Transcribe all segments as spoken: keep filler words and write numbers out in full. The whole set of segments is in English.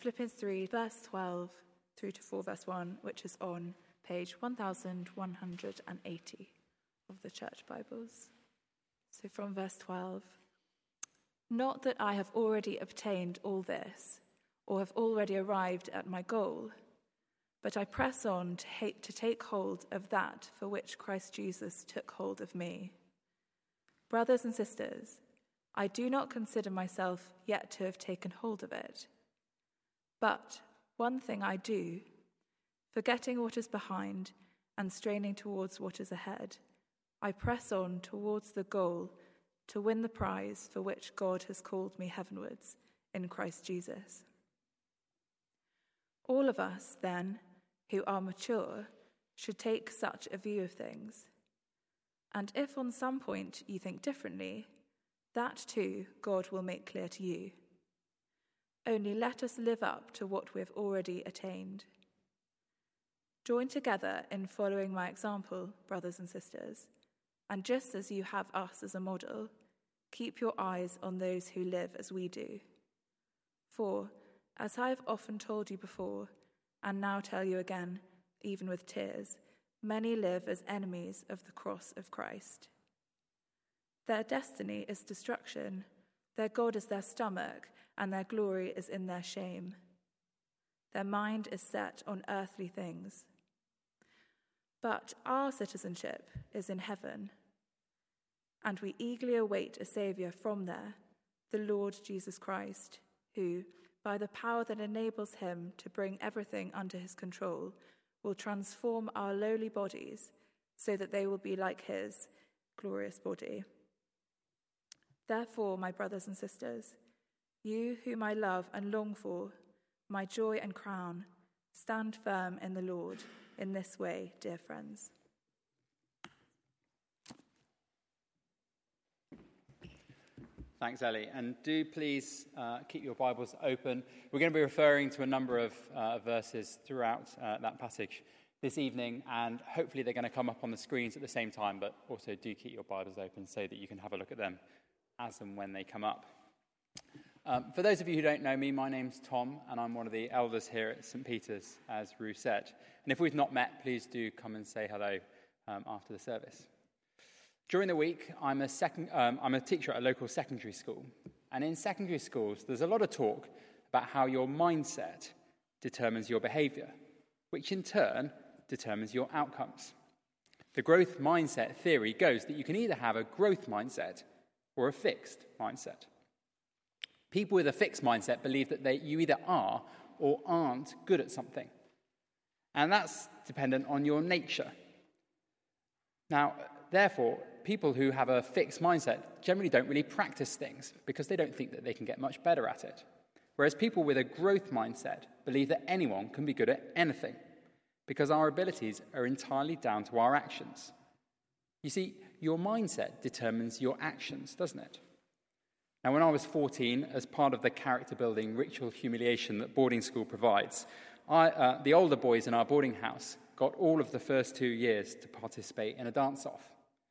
Philippians three, verse twelve through to four, verse one, which is on page one thousand one hundred eighty of the Church Bibles. So from verse twelve, "Not that I have already obtained all this, or have already arrived at my goal, but I press on to, hate, to take hold of that for which Christ Jesus took hold of me. Brothers and sisters, I do not consider myself yet to have taken hold of it. But one thing I do, forgetting what is behind and straining towards what is ahead, I press on towards the goal to win the prize for which God has called me heavenwards in Christ Jesus. All of us, then, who are mature, should take such a view of things. And if on some point you think differently, that too God will make clear to you. Only let us live up to what we have already attained. Join together in following my example, brothers and sisters, and just as you have us as a model, keep your eyes on those who live as we do. For, as I have often told you before, and now tell you again, even with tears, many live as enemies of the cross of Christ. Their destiny is destruction, their God is their stomach, and their glory is in their shame. Their mind is set on earthly things. But our citizenship is in heaven, and we eagerly await a Saviour from there, the Lord Jesus Christ, who, by the power that enables him to bring everything under his control, will transform our lowly bodies so that they will be like his glorious body. Therefore, my brothers and sisters, you whom I love and long for, my joy and crown, stand firm in the Lord in this way, dear friends." Thanks, Ellie. And do please uh, keep your Bibles open. We're going to be referring to a number of uh, verses throughout uh, that passage this evening, and hopefully they're going to come up on the screens at the same time, but also do keep your Bibles open so that you can have a look at them as and when they come up. Um, for those of you who don't know me, my name's Tom, and I'm one of the elders here at St Peter's, as Rue said. And if we've not met, please do come and say hello um, after the service. During the week, I'm a, second, um, I'm a teacher at a local secondary school. And in secondary schools, there's a lot of talk about how your mindset determines your behaviour, which in turn determines your outcomes. The growth mindset theory goes that you can either have a growth mindset or a fixed mindset. People with a fixed mindset believe that they, you either are or aren't good at something. And that's dependent on your nature. Now, therefore, people who have a fixed mindset generally don't really practice things because they don't think that they can get much better at it. Whereas people with a growth mindset believe that anyone can be good at anything because our abilities are entirely down to our actions. You see, your mindset determines your actions, doesn't it? Now, when I was fourteen, as part of the character-building ritual humiliation that boarding school provides, I, uh, the older boys in our boarding house got all of the first two years to participate in a dance-off.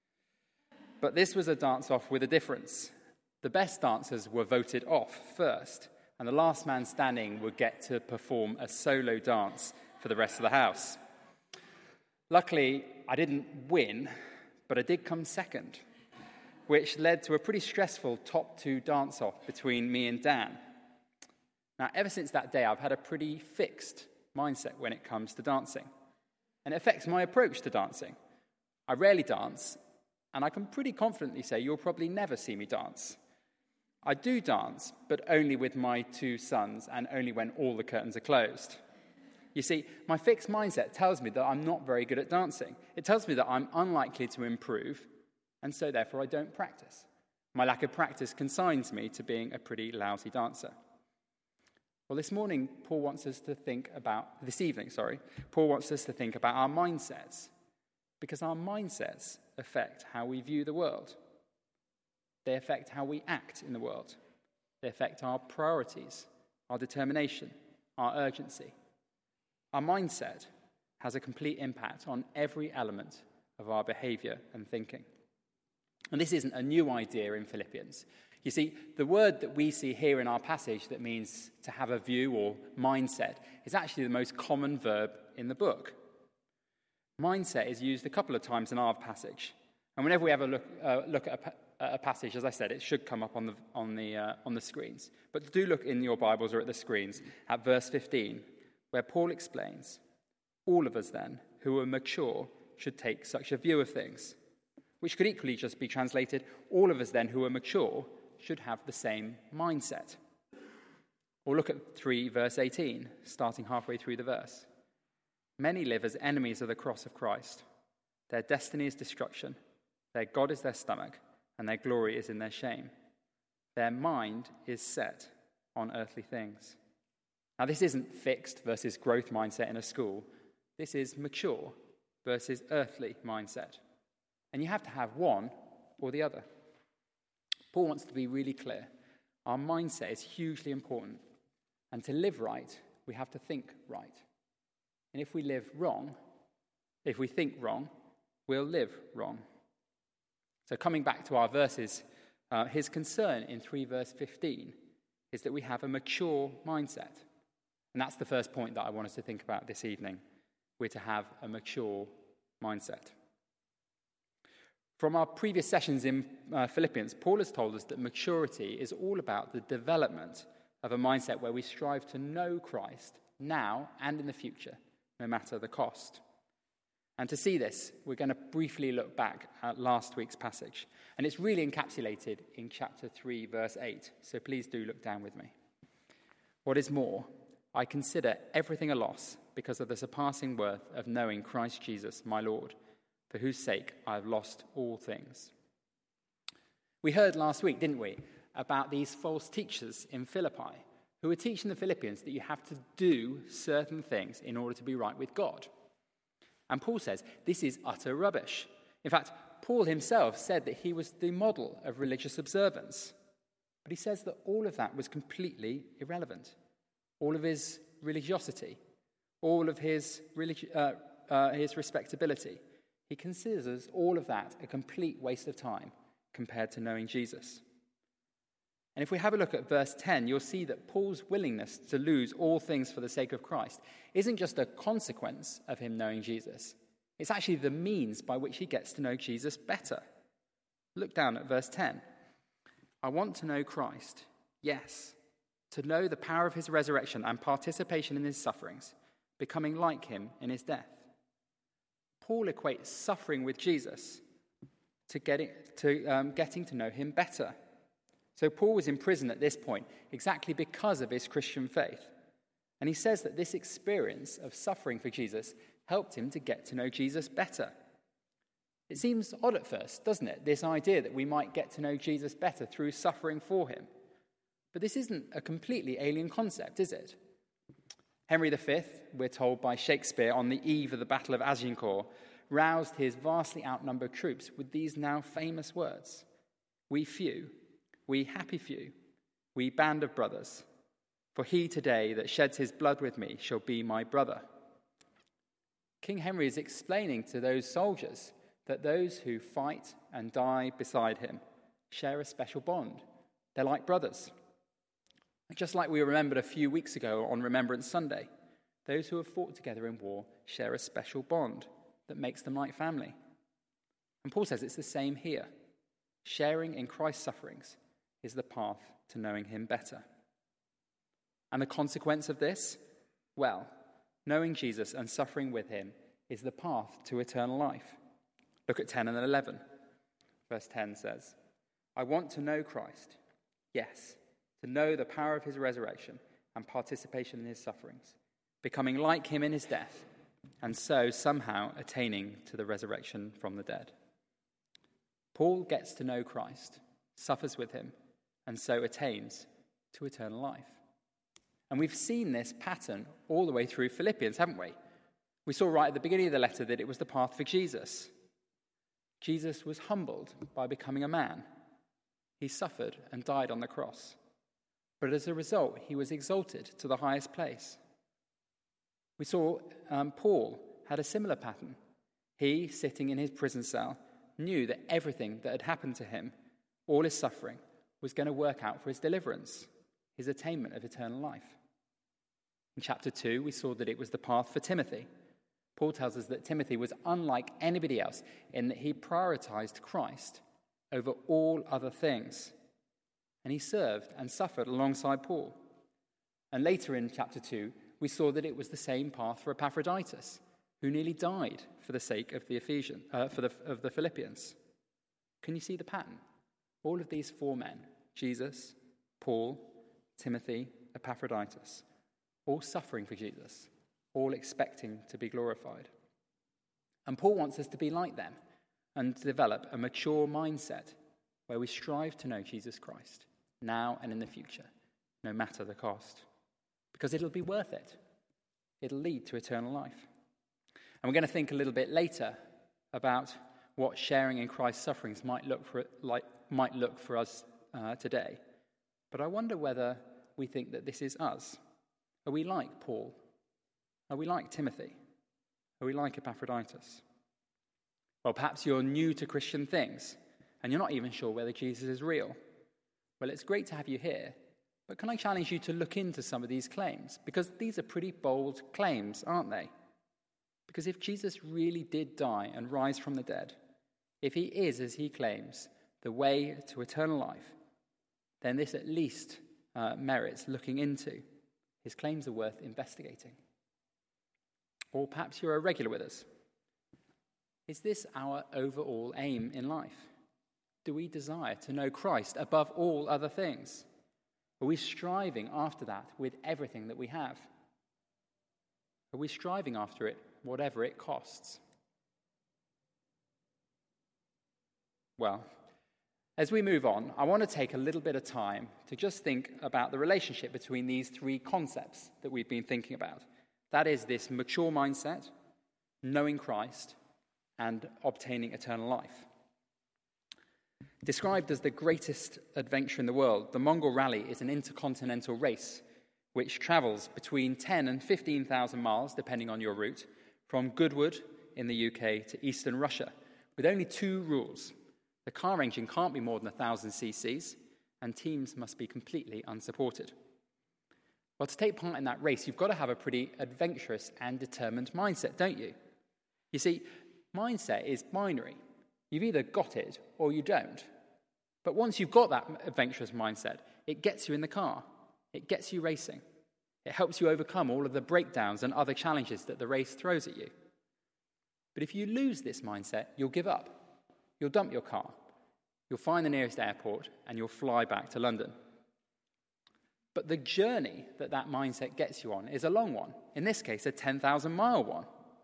But this was a dance-off with a difference. The best dancers were voted off first, and the last man standing would get to perform a solo dance for the rest of the house. Luckily, I didn't win, but I did come second, which led to a pretty stressful top two dance-off between me and Dan. Now, ever since that day, I've had a pretty fixed mindset when it comes to dancing, and it affects my approach to dancing. I rarely dance, and I can pretty confidently say you'll probably never see me dance. I do dance, but only with my two sons and only when all the curtains are closed. You see, my fixed mindset tells me that I'm not very good at dancing. It tells me that I'm unlikely to improve, and so therefore I don't practice. My lack of practice consigns me to being a pretty lousy dancer. Well, this morning, Paul wants us to think about, this evening, sorry, Paul wants us to think about our mindsets, because our mindsets affect how we view the world. They affect how we act in the world. They affect our priorities, our determination, our urgency. Our mindset has a complete impact on every element of our behaviour and thinking. And this isn't a new idea in Philippians. You see, the word that we see here in our passage that means to have a view or mindset is actually the most common verb in the book. Mindset is used a couple of times in our passage. And whenever we have a look, uh, look at a, a passage, as I said, it should come up on the, on, the, uh, on the screens. But do look in your Bibles or at the screens at verse fifteen, where Paul explains, all of us then, who are mature, should take such a view of things, which could equally just be translated, all of us then who are mature should have the same mindset. Or look at three, verse eighteen, starting halfway through the verse. Many live as enemies of the cross of Christ. Their destiny is destruction. Their God is their stomach, and their glory is in their shame. Their mind is set on earthly things. Now, this isn't fixed versus growth mindset in a school. This is mature versus earthly mindset. And you have to have one or the other. Paul wants to be really clear. Our mindset is hugely important. And to live right, we have to think right. And if we live wrong, if we think wrong, we'll live wrong. So coming back to our verses, uh, his concern in three verse fifteen is that we have a mature mindset. And that's the first point that I want us to think about this evening. We're to have a mature mindset. From our previous sessions in uh, Philippians, Paul has told us that maturity is all about the development of a mindset where we strive to know Christ now and in the future, no matter the cost. And to see this, we're going to briefly look back at last week's passage. And it's really encapsulated in chapter three, verse eight. So please do look down with me. What is more, I consider everything a loss because of the surpassing worth of knowing Christ Jesus, my Lord, for whose sake I have lost all things. We heard last week, didn't we, about these false teachers in Philippi who were teaching the Philippians that you have to do certain things in order to be right with God. And Paul says this is utter rubbish. In fact, Paul himself said that he was the model of religious observance. But he says that all of that was completely irrelevant. All of his religiosity, all of his, religi- uh, uh, his respectability. He considers all of that a complete waste of time compared to knowing Jesus. And if we have a look at verse ten, you'll see that Paul's willingness to lose all things for the sake of Christ isn't just a consequence of him knowing Jesus. It's actually the means by which he gets to know Jesus better. Look down at verse ten. I want to know Christ, yes, to know the power of his resurrection and participation in his sufferings, becoming like him in his death. Paul equates suffering with Jesus to getting to, um, getting to know him better. So Paul was in prison at this point exactly because of his Christian faith. And he says that this experience of suffering for Jesus helped him to get to know Jesus better. It seems odd at first, doesn't it? This idea that we might get to know Jesus better through suffering for him. But this isn't a completely alien concept, is it? Henry the Fifth, we're told by Shakespeare on the eve of the Battle of Agincourt, roused his vastly outnumbered troops with these now famous words. We few, we happy few, we band of brothers, for he today that sheds his blood with me shall be my brother. King Henry is explaining to those soldiers that those who fight and die beside him share a special bond. They're like brothers. Just like we remembered a few weeks ago on Remembrance Sunday, those who have fought together in war share a special bond that makes them like family. And Paul says it's the same here. Sharing in Christ's sufferings is the path to knowing him better. And the consequence of this? Well, knowing Jesus and suffering with him is the path to eternal life. Look at ten and eleven. Verse ten says, I want to know Christ, yes, to know the power of his resurrection and participation in his sufferings, becoming like him in his death, and so somehow attaining to the resurrection from the dead. Paul gets to know Christ, suffers with him, and so attains to eternal life. And we've seen this pattern all the way through Philippians, haven't we? We saw right at the beginning of the letter that it was the path for Jesus. Jesus was humbled by becoming a man. He suffered and died on the cross. But as a result, he was exalted to the highest place. We saw um, Paul had a similar pattern. He, sitting in his prison cell, knew that everything that had happened to him, all his suffering, was going to work out for his deliverance, his attainment of eternal life. In chapter two, we saw that it was the path for Timothy. Paul tells us that Timothy was unlike anybody else in that he prioritized Christ over all other things. And he served and suffered alongside Paul. And later in chapter two, we saw that it was the same path for Epaphroditus, who nearly died for the sake of the Ephesians, uh, for the, of the Philippians. Can you see the pattern? All of these four men, Jesus, Paul, Timothy, Epaphroditus, all suffering for Jesus, all expecting to be glorified. And Paul wants us to be like them and develop a mature mindset where we strive to know Jesus Christ now and in the future, no matter the cost, because it'll be worth it. It'll lead to eternal life. And we're going to think a little bit later about what sharing in Christ's sufferings might look for, like, might look for us uh, today. But I wonder whether we think that this is us. Are we like Paul? Are we like Timothy? Are we like Epaphroditus? Well, perhaps you're new to Christian things and you're not even sure whether Jesus is real. Well, it's great to have you here, but can I challenge you to look into some of these claims? Because these are pretty bold claims, aren't they? Because if Jesus really did die and rise from the dead, if he is, as he claims, the way to eternal life, then this at least uh, merits looking into. His claims are worth investigating. Or perhaps you're a regular with us. Is this our overall aim in life? Do we desire to know Christ above all other things? Are we striving after that with everything that we have? Are we striving after it, whatever it costs? Well, as we move on, I want to take a little bit of time to just think about the relationship between these three concepts that we've been thinking about. That is this mature mindset, knowing Christ, and obtaining eternal life. Described as the greatest adventure in the world, the Mongol Rally is an intercontinental race which travels between ten and fifteen thousand miles, depending on your route, from Goodwood in the U K to eastern Russia, with only two rules. The car engine can't be more than one thousand cc's, and teams must be completely unsupported. Well, to take part in that race, you've got to have a pretty adventurous and determined mindset, don't you? You see, mindset is binary. You've either got it or you don't. But once you've got that adventurous mindset, it gets you in the car. It gets you racing. It helps you overcome all of the breakdowns and other challenges that the race throws at you. But if you lose this mindset, you'll give up. You'll dump your car. You'll find the nearest airport and you'll fly back to London. But the journey that that mindset gets you on is a long one. In this case, a ten thousand mile one.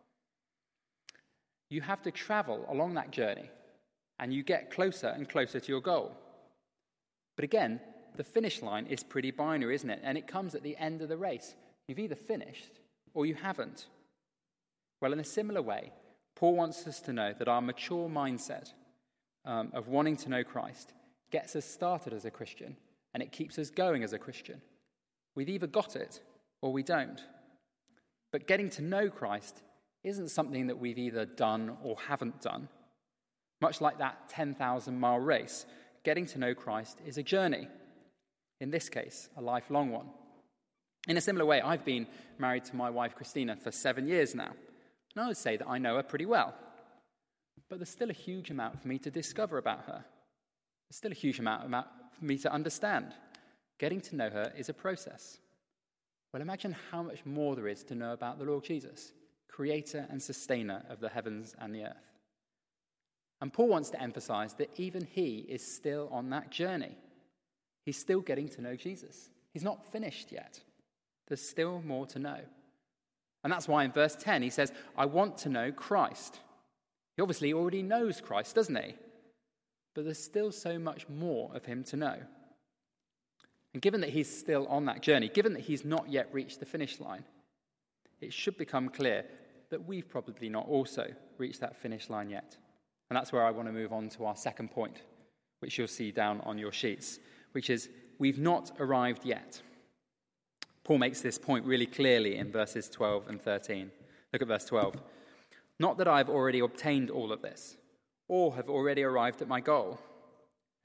You have to travel along that journey, and you get closer and closer to your goal. But again, the finish line is pretty binary, isn't it? And it comes at the end of the race. You've either finished or you haven't. Well, in a similar way, Paul wants us to know that our mature mindset um, of wanting to know Christ gets us started as a Christian, and it keeps us going as a Christian. We've either got it or we don't. But getting to know Christ isn't something that we've either done or haven't done. Much like that ten thousand mile race, getting to know Christ is a journey. In this case, a lifelong one. In a similar way, I've been married to my wife, Christina, for seven years now. And I would say that I know her pretty well. But there's still a huge amount for me to discover about her. There's still a huge amount for me to understand. Getting to know her is a process. Well, imagine how much more there is to know about the Lord Jesus, creator and sustainer of the heavens and the earth. And Paul wants to emphasize that even he is still on that journey. He's still getting to know Jesus. He's not finished yet. There's still more to know. And that's why in verse ten he says, I want to know Christ. He obviously already knows Christ, doesn't he? But there's still so much more of him to know. And given that he's still on that journey, given that he's not yet reached the finish line, it should become clear that we've probably not also reached that finish line yet. And that's where I want to move on to our second point, which you'll see down on your sheets, which is we've not arrived yet. Paul makes this point really clearly in verses twelve and thirteen. Look at verse twelve. Not that I have already obtained all of this, or have already arrived at my goal.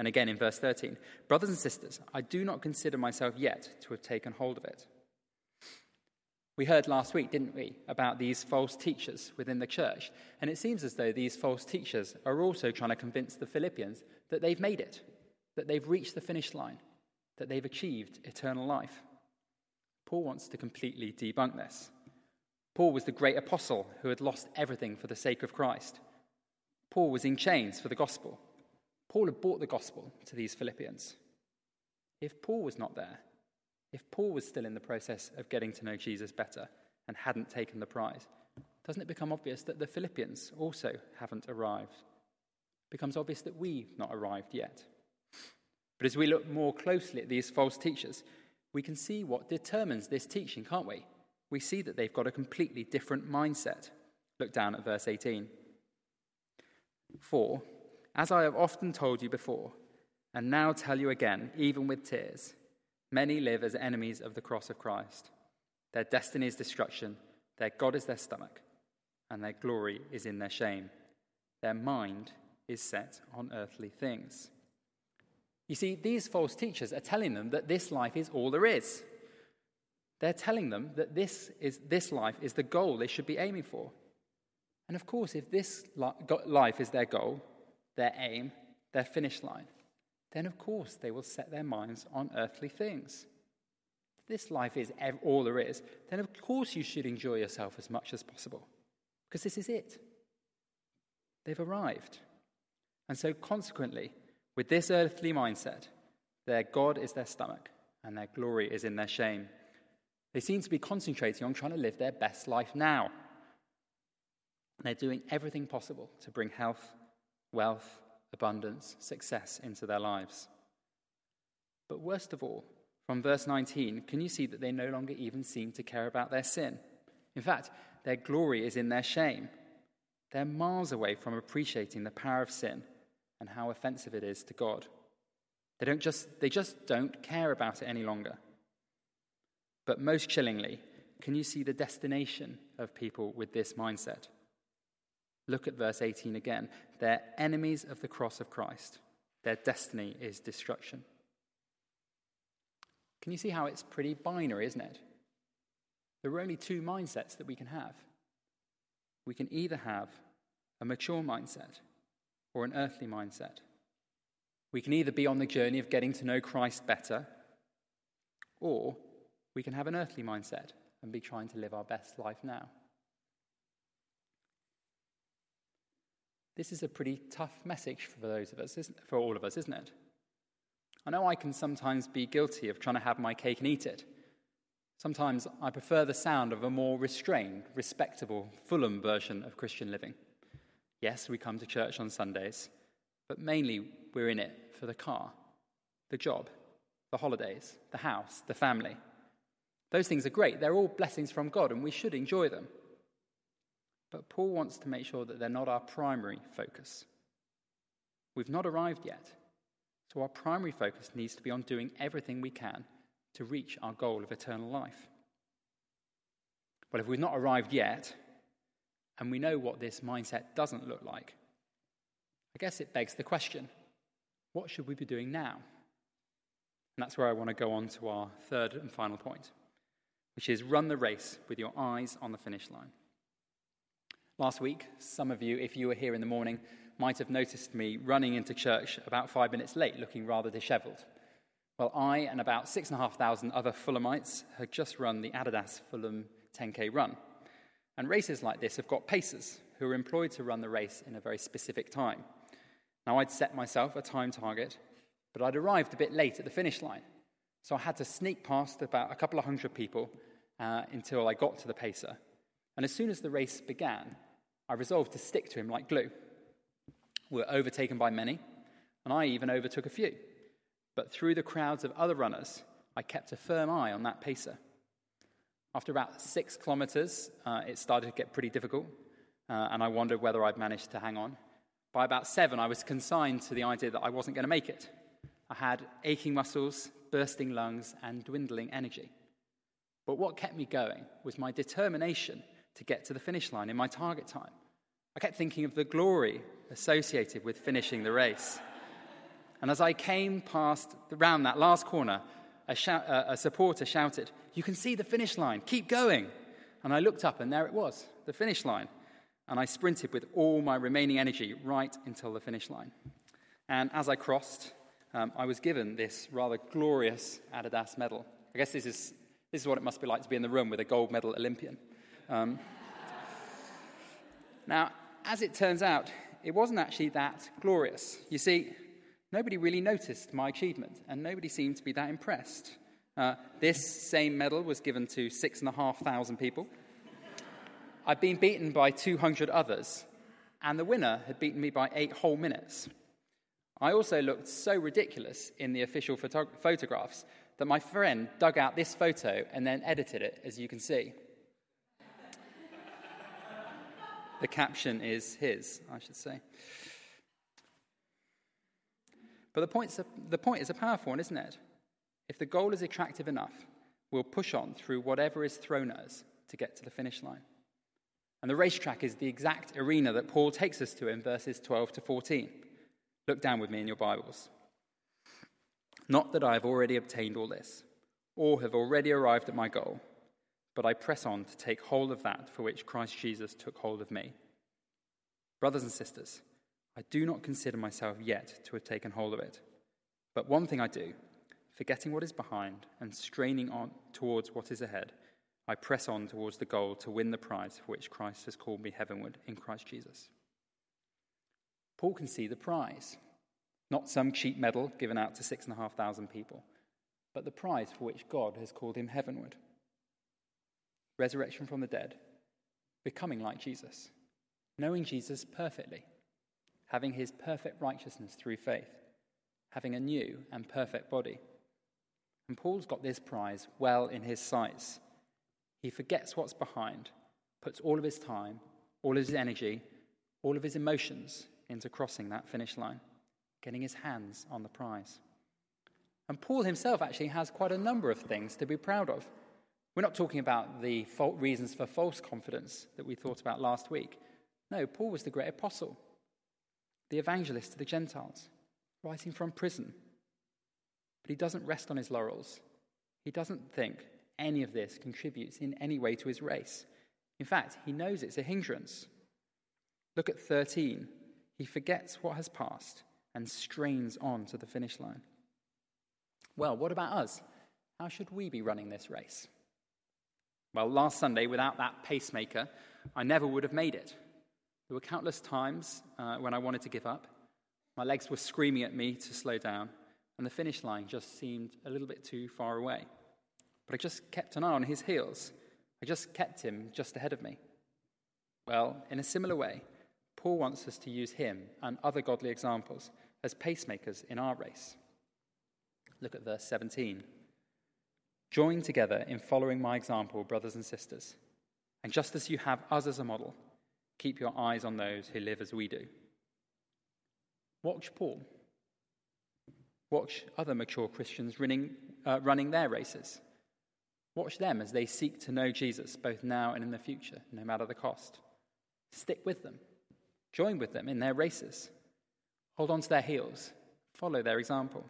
And again in verse thirteen, brothers and sisters, I do not consider myself yet to have taken hold of it. We heard last week, didn't we, about these false teachers within the church. And it seems as though these false teachers are also trying to convince the Philippians that they've made it, that they've reached the finish line, that they've achieved eternal life. Paul wants to completely debunk this. Paul was the great apostle who had lost everything for the sake of Christ. Paul was in chains for the gospel. Paul had brought the gospel to these Philippians. If Paul was not there, if Paul was still in the process of getting to know Jesus better and hadn't taken the prize, doesn't it become obvious that the Philippians also haven't arrived? It becomes obvious that we've not arrived yet. But as we look more closely at these false teachers, we can see what determines this teaching, can't we? We see that they've got a completely different mindset. Look down at verse eighteen. For, as I have often told you before, and now tell you again, even with tears, many live as enemies of the cross of Christ. Their destiny is destruction, their God is their stomach, and their glory is in their shame. Their mind is set on earthly things. You see, these false teachers are telling them that this life is all there is. They're telling them that this is this life is the goal they should be aiming for. And of course, if this life is their goal, their aim, their finish line, then of course they will set their minds on earthly things. If this life is all there is, then of course you should enjoy yourself as much as possible, because this is it. They've arrived. And so consequently, with this earthly mindset, their God is their stomach and their glory is in their shame. They seem to be concentrating on trying to live their best life now. And they're doing everything possible to bring health, wealth, abundance, success into their lives. But worst of all, from verse nineteen, can you see that they no longer even seem to care about their sin? In fact, their glory is in their shame. They're miles away from appreciating the power of sin and how offensive it is to God. They don't just they just don't care about it any longer. But most chillingly, can you see the destination of people with this mindset? Look at verse eighteen again. They're enemies of the cross of Christ. Their destiny is destruction. Can you see how it's pretty binary, isn't it? There are only two mindsets that we can have. We can either have a mature mindset or an earthly mindset. We can either be on the journey of getting to know Christ better, or we can have an earthly mindset and be trying to live our best life now. This is a pretty tough message for those of us, isn't it? For all of us, isn't it? I know I can sometimes be guilty of trying to have my cake and eat it. Sometimes I prefer the sound of a more restrained, respectable, Fulham version of Christian living. Yes, we come to church on Sundays, but mainly we're in it for the car, the job, the holidays, the house, the family. Those things are great. They're all blessings from God, and we should enjoy them. But Paul wants to make sure that they're not our primary focus. We've not arrived yet, so our primary focus needs to be on doing everything we can to reach our goal of eternal life. Well, if we've not arrived yet, and we know what this mindset doesn't look like, I guess it begs the question, what should we be doing now? And that's where I want to go on to our third and final point, which is run the race with your eyes on the finish line. Last week, some of you, if you were here in the morning, might have noticed me running into church about five minutes late, looking rather dishevelled. Well, I and about six and a half thousand other Fulhamites had just run the Adidas Fulham ten K run. And races like this have got pacers who are employed to run the race in a very specific time. Now, I'd set myself a time target, but I'd arrived a bit late at the finish line. So I had to sneak past about a couple of hundred people uh, until I got to the pacer. And as soon as the race began, I resolved to stick to him like glue. We were overtaken by many, and I even overtook a few. But through the crowds of other runners, I kept a firm eye on that pacer. After about six kilometres, uh, it started to get pretty difficult, uh, and I wondered whether I'd managed to hang on. By about seven, I was consigned to the idea that I wasn't going to make it. I had aching muscles, bursting lungs, and dwindling energy. But what kept me going was my determination to get to the finish line in my target time. I kept thinking of the glory associated with finishing the race. And as I came past round that last corner, a, shout, uh, a supporter shouted, "You can see the finish line, keep going." And I looked up and there it was, the finish line. And I sprinted with all my remaining energy right until the finish line. And as I crossed, um, I was given this rather glorious Adidas medal. I guess this is this is what it must be like to be in the room with a gold medal Olympian. Um, now, as it turns out, it wasn't actually that glorious. You see, nobody really noticed my achievement, and nobody seemed to be that impressed. Uh, this same medal was given to six and a half thousand people. I'd been beaten by two hundred others, and the winner had beaten me by eight whole minutes. I also looked so ridiculous in the official photo- photographs that my friend dug out this photo and then edited it, as you can see. The caption is his, I should say. But the, point's a, the point is a powerful one, isn't it? If the goal is attractive enough, we'll push on through whatever is thrown at us to get to the finish line. And the racetrack is the exact arena that Paul takes us to in verses twelve to fourteen. Look down with me in your Bibles. "Not that I have already obtained all this, or have already arrived at my goal, but I press on to take hold of that for which Christ Jesus took hold of me. Brothers and sisters, I do not consider myself yet to have taken hold of it. But one thing I do, forgetting what is behind and straining on towards what is ahead, I press on towards the goal to win the prize for which Christ has called me heavenward in Christ Jesus." Paul can see the prize, not some cheap medal given out to six and a half thousand people, but the prize for which God has called him heavenward. Resurrection from the dead, becoming like Jesus, knowing Jesus perfectly, having his perfect righteousness through faith, having a new and perfect body. And Paul's got this prize well in his sights. He forgets what's behind, puts all of his time, all of his energy, all of his emotions into crossing that finish line, getting his hands on the prize. And Paul himself actually has quite a number of things to be proud of. We're not talking about the reasons for false confidence that we thought about last week. No, Paul was the great apostle, the evangelist to the Gentiles, writing from prison. But he doesn't rest on his laurels. He doesn't think any of this contributes in any way to his race. In fact, he knows it's a hindrance. Look at thirteen. He forgets what has passed and strains on to the finish line. Well, what about us? How should we be running this race? Well, last Sunday, without that pacemaker, I never would have made it. There were countless times uh, when I wanted to give up. My legs were screaming at me to slow down, and the finish line just seemed a little bit too far away. But I just kept an eye on his heels. I just kept him just ahead of me. Well, in a similar way, Paul wants us to use him and other godly examples as pacemakers in our race. Look at verse seventeen. "Join together in following my example, brothers and sisters. And just as you have us as a model, keep your eyes on those who live as we do." Watch Paul. Watch other mature Christians running, uh, running their races. Watch them as they seek to know Jesus both now and in the future, no matter the cost. Stick with them. Join with them in their races. Hold on to their heels. Follow their example.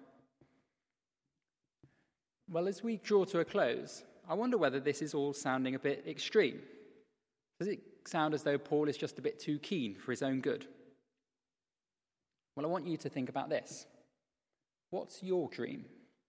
Well, as we draw to a close, I wonder whether this is all sounding a bit extreme. Does it sound as though Paul is just a bit too keen for his own good? Well, I want you to think about this. What's your dream?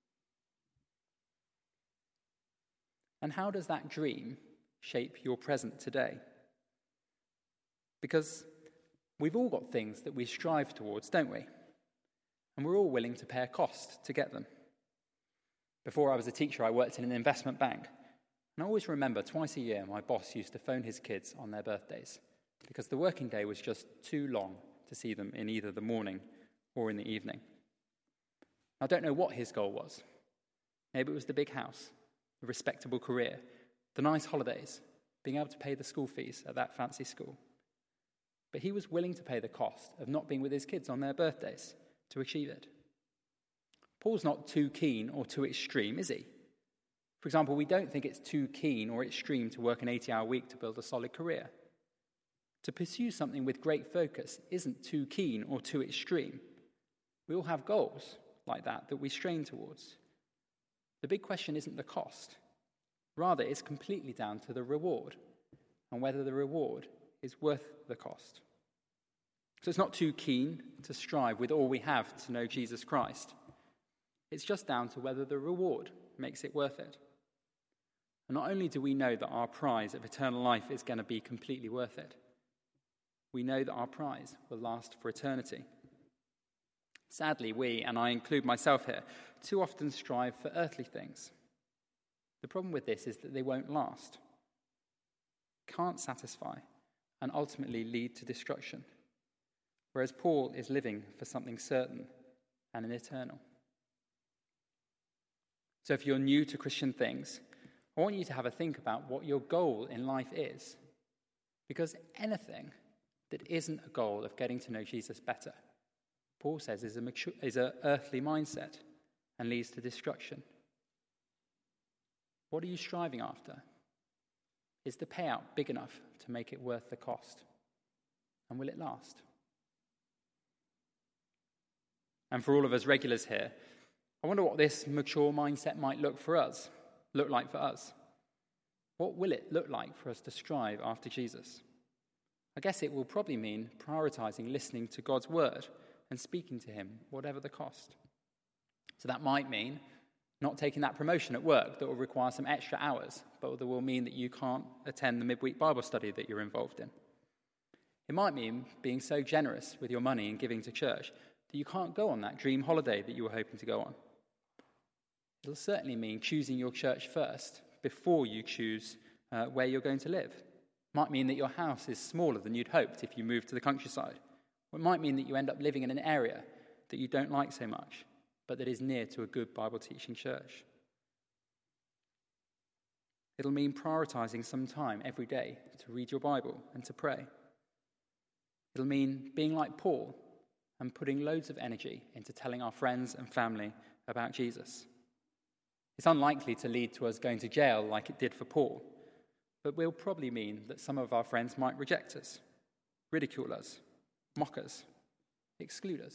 And how does that dream shape your present today? Because we've all got things that we strive towards, don't we? And we're all willing to pay a cost to get them. Before I was a teacher, I worked in an investment bank. And I always remember twice a year my boss used to phone his kids on their birthdays because the working day was just too long to see them in either the morning or in the evening. I don't know what his goal was. Maybe it was the big house, the respectable career, the nice holidays, being able to pay the school fees at that fancy school. But he was willing to pay the cost of not being with his kids on their birthdays to achieve it. Paul's not too keen or too extreme, is he? For example, we don't think it's too keen or extreme to work an eighty-hour week to build a solid career. To pursue something with great focus isn't too keen or too extreme. We all have goals like that that we strain towards. The big question isn't the cost. Rather, it's completely down to the reward and whether the reward is worth the cost. So it's not too keen to strive with all we have to know Jesus Christ. It's just down to whether the reward makes it worth it. And not only do we know that our prize of eternal life is going to be completely worth it, we know that our prize will last for eternity. Sadly, we, and I include myself here, too often strive for earthly things. The problem with this is that they won't last, can't satisfy, and ultimately lead to destruction. Whereas Paul is living for something certain and eternal. So if you're new to Christian things, I want you to have a think about what your goal in life is. Because anything that isn't a goal of getting to know Jesus better, Paul says, is a mature, is an earthly mindset and leads to destruction. What are you striving after? Is the payout big enough to make it worth the cost? And will it last? And for all of us regulars here, I wonder what this mature mindset might look for us, look like for us. What will it look like for us to strive after Jesus? I guess it will probably mean prioritizing listening to God's word and speaking to him, whatever the cost. So that might mean not taking that promotion at work that will require some extra hours, but that will mean that you can't attend the midweek Bible study that you're involved in. It might mean being so generous with your money and giving to church that you can't go on that dream holiday that you were hoping to go on. It'll certainly mean choosing your church first before you choose uh, where you're going to live. It might mean that your house is smaller than you'd hoped if you moved to the countryside. Or it might mean that you end up living in an area that you don't like so much, but that is near to a good Bible-teaching church. It'll mean prioritizing some time every day to read your Bible and to pray. It'll mean being like Paul and putting loads of energy into telling our friends and family about Jesus. It's unlikely to lead to us going to jail like it did for Paul, but will probably mean that some of our friends might reject us, ridicule us, mock us, exclude us.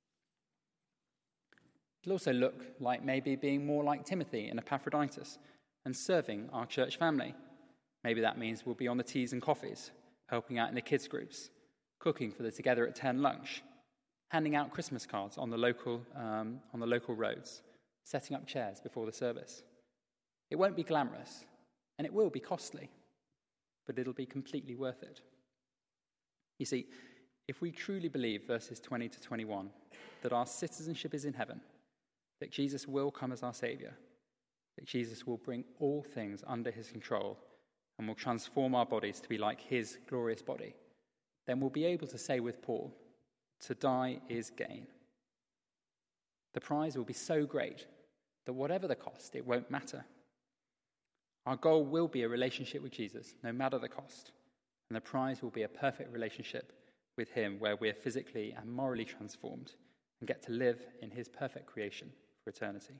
It'll also look like maybe being more like Timothy and Epaphroditus and serving our church family. Maybe that means we'll be on the teas and coffees, helping out in the kids' groups, cooking for the Together at ten lunch, handing out Christmas cards on the local um, on the local roads, setting up chairs before the service. It won't be glamorous, and it will be costly, but it'll be completely worth it. You see, if we truly believe verses twenty to twenty-one, that our citizenship is in heaven, that Jesus will come as our Saviour, that Jesus will bring all things under his control and will transform our bodies to be like his glorious body, then we'll be able to say with Paul, to die is gain. The prize will be so great that whatever the cost, it won't matter. Our goal will be a relationship with Jesus, no matter the cost, and the prize will be a perfect relationship with him where we're physically and morally transformed and get to live in his perfect creation for eternity.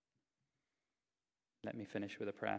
Let me finish with a prayer.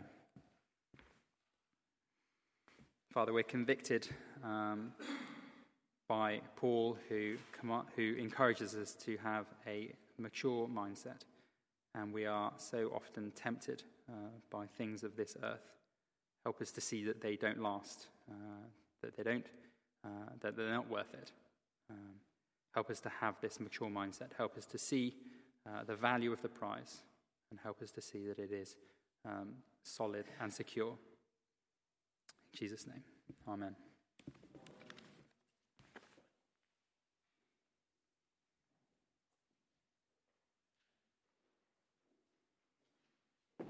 Father, we're convicted um, by Paul, who, who encourages us to have a mature mindset, and we are so often tempted uh, by things of this earth. Help us to see that they don't last, uh, that they don't, uh, that they're not worth it. Um, help us to have this mature mindset. Help us to see uh, the value of the prize, and help us to see that it is um, solid and secure. In Jesus' name, amen.